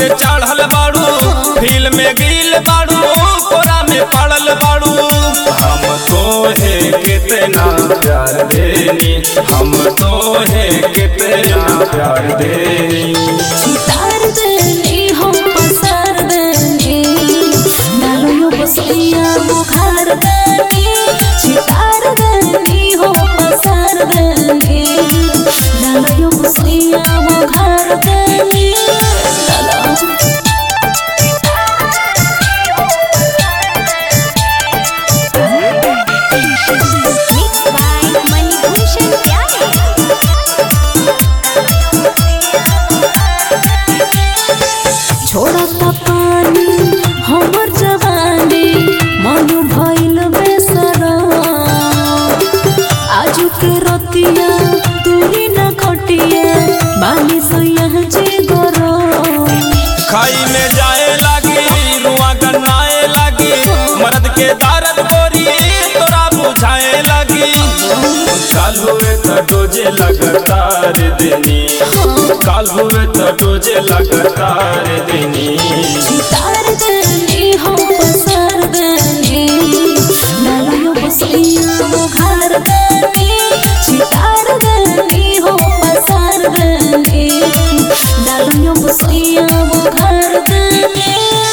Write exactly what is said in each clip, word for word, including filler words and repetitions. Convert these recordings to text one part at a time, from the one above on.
से चढ़ल बाड़ू फील में गिल बाड़ू कोरा में पड़ल बाड़ू। हम तोहे कितना प्यार देनी हम तोहे कितना प्यार देनी। सितार देनी हम पसार देनी डालो बसैया बुखार देनी। सितार देनी हम पसार देनी डालो बसैया बुखार देनी। छोड़ता पानी हमर जवानी मन भइल बेसरा। आजू के रतिया दूरी न खटिया बानी सैया जे गरो। खाई में जाए लागी रुआ गन्नाए लागी मर्द के दर्द गोरी तोरा बुझाए लागी। काल हुए तो डोजे लगातार देनी काल हुए तो डोजे लगातार देनी। सितार देनी हम पसार देनी डालो बसैया बुखार देनी। सितार देनी हम पसार देनी डालो बसैया बुखार देनी।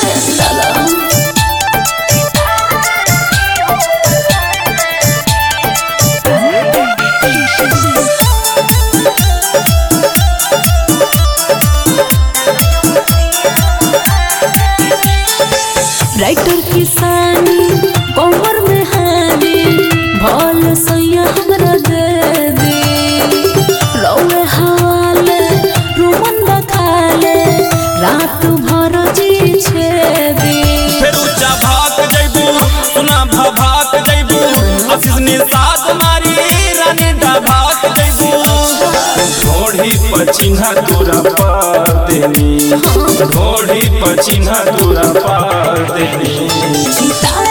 राइटर किसानी कमर में हानी भल सैया हमरा दे दे। रौले हाले रोमन बखाले रात भर जी छे दे। फिर ऊंचा भाग जइबू सुना भाग जइबू आशीष निषाद मारी रानी भाग जइबू। ढोढ़ी पचिन्हा तोरा पार देनी ढोढ़ी पचिन्हा तोरा पार देनी।